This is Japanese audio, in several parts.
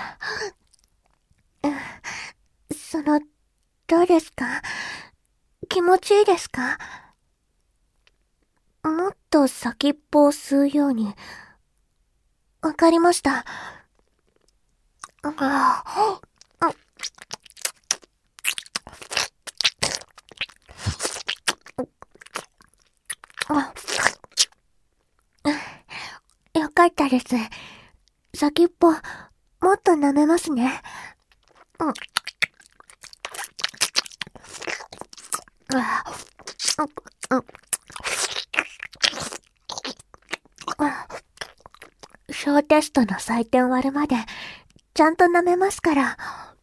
どうですか？気持ちいいですか？もっと先っぽを吸うように。わかりました。よかったです。先っぽ、もっと舐めますね。小テストの採点終わるまで、ちゃんと舐めますから。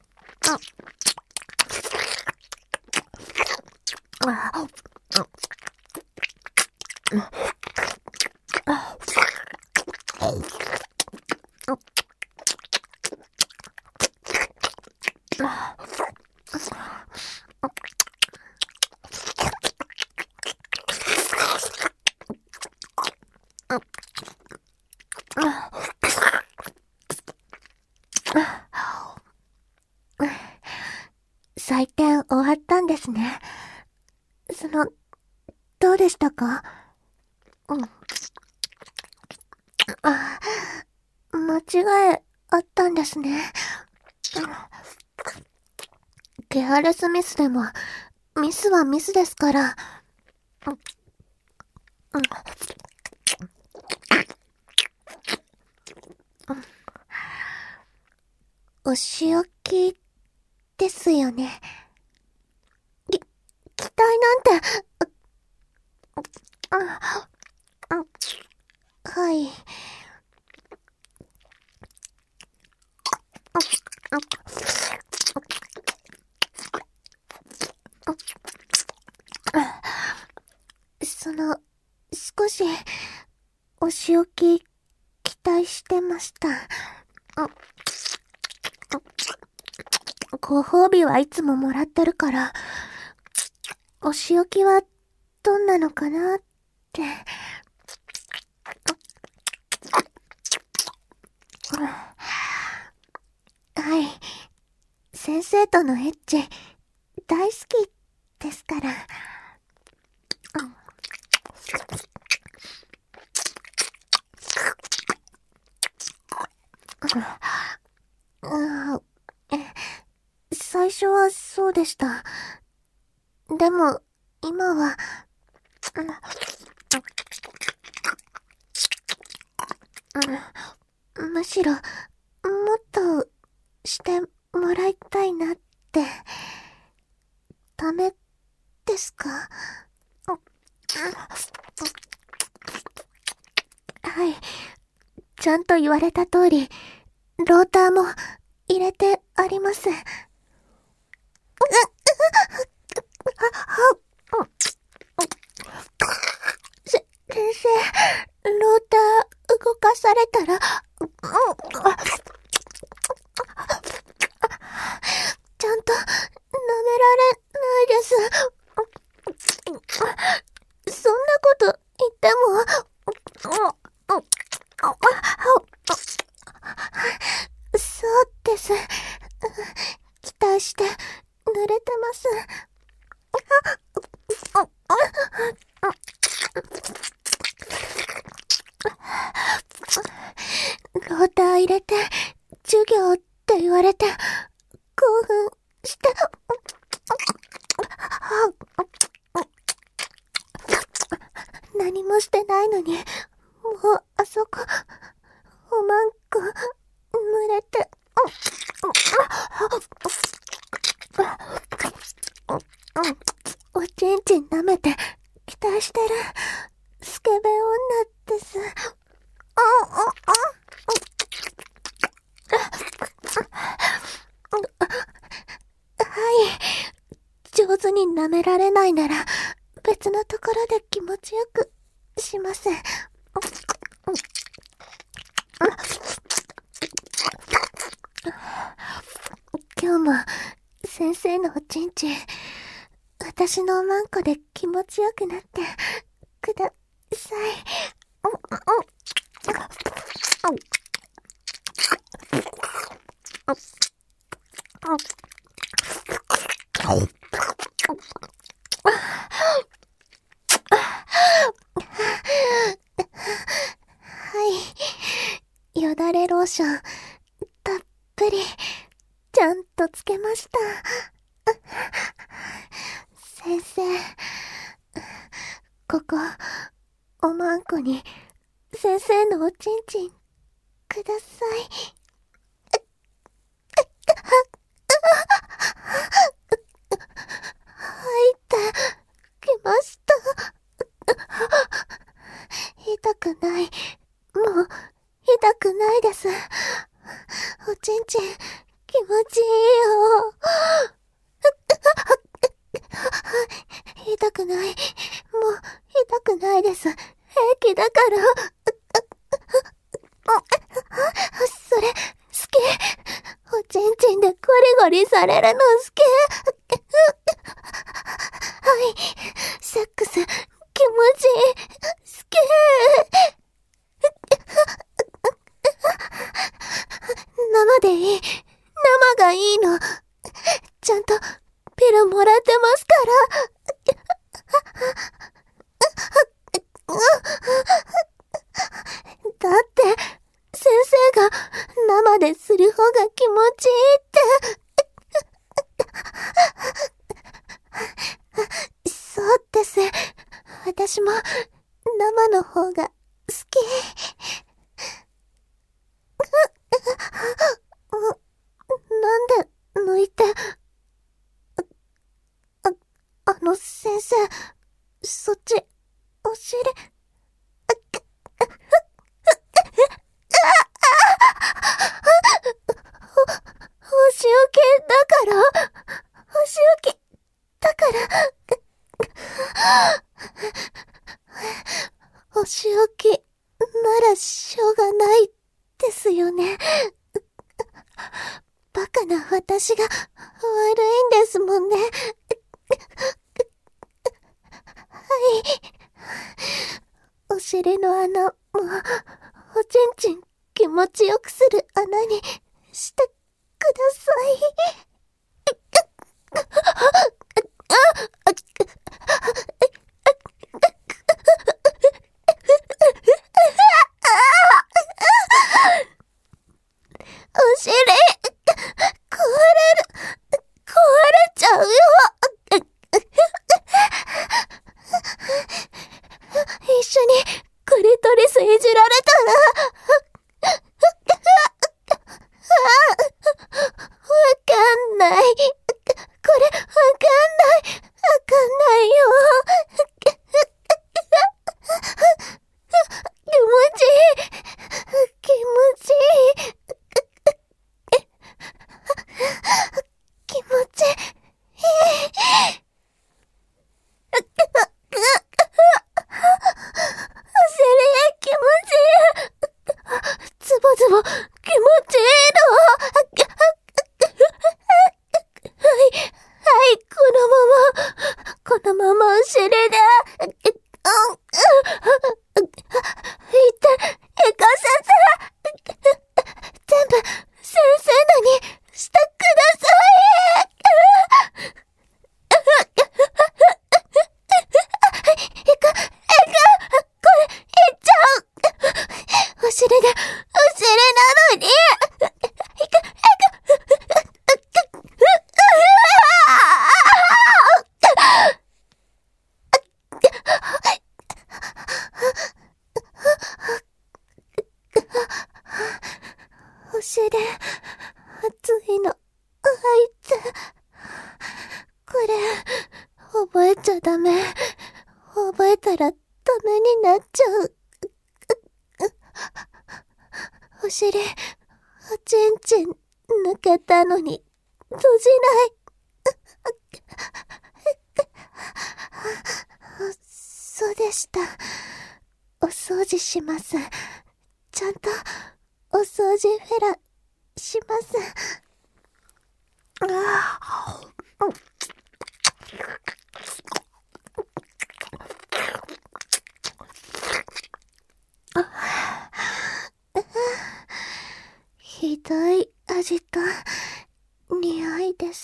採点終わったんですね。どうでしたか？間違いあったんですね。ケアレスミスでも、ミスはミスですから。お仕置きですよね。期待なんて、はい。少し、お仕置き、期待してました。ご褒美はいつももらってるから、お仕置きはどんなのかなって。はい。先生とのエッチ、大好きですから。最初はそうでした。でも、今は、むしろ、もっとしてもらいたいなって。ダメですか？はい。ちゃんと言われた通り、ローターも入れてあります。先生、ローター動かされたら、ちゃんと舐められないです。そんなこと言っても、そうです。期待して濡れてます。ローター入れて、授業って言われて、興奮して、何もしてないのに、もうあそこ、おまんこ、濡れて、おちんちん舐めて、期待してる、スケベ女です。はい。上手に舐められないなら、別のところで気持ちよくします。今日も、先生のおちんちん、私のおまんこで気持ちよくなってください。 よだれローション、たっぷり、ちゃんとつけました。先生、ここ、おまんこに、先生のおちんちん、ください。入ってきました。痛くない。もう、痛くないです。おちんちん、気持ちいいよ。痛くない。もう、痛くないです。平気だから。それ、好き。おちんちんでゴリゴリされるの好き。はい。セックス、気持ちいい。好き。生でいい。生がいいの。ちゃんと、ピルもらってますから。だって、先生が生でする方が気持ちいいって。そうです。私も生の方が好き。なんで抜いて。先生、そっち、お尻。お仕置きだから、お仕置きだから、お仕置きならしょうがないですよね。バカな私が悪いんですもんね。はい。お尻の穴も、おちんちん気持ちよくする穴にしてください。お尻、壊れちゃうよ。一緒にクリトリスいじられたら、わかんない。これわかんない。わかんないよ。気持ちいい。気持ちいい。気持ちいい。気持ちいい。ズボズボ、気持ちいいの。はい、はい、このままお尻で、行かせて、全部、先生のにしてください。これ、いっちゃう。お尻なのに。お尻、熱いの、入って。これ、覚えちゃダメ。覚えたらダメになっちゃう。お尻、おちんちん、抜けたのに、閉じない。そうでした。お掃除します。ちゃんと、お掃除フェラ、します。ひどい、 味と匂いです。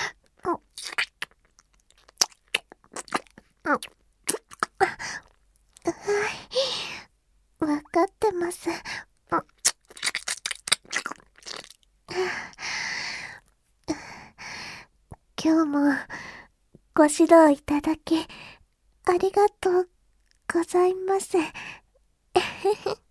わかってます。今日もご指導いただきありがとうございます。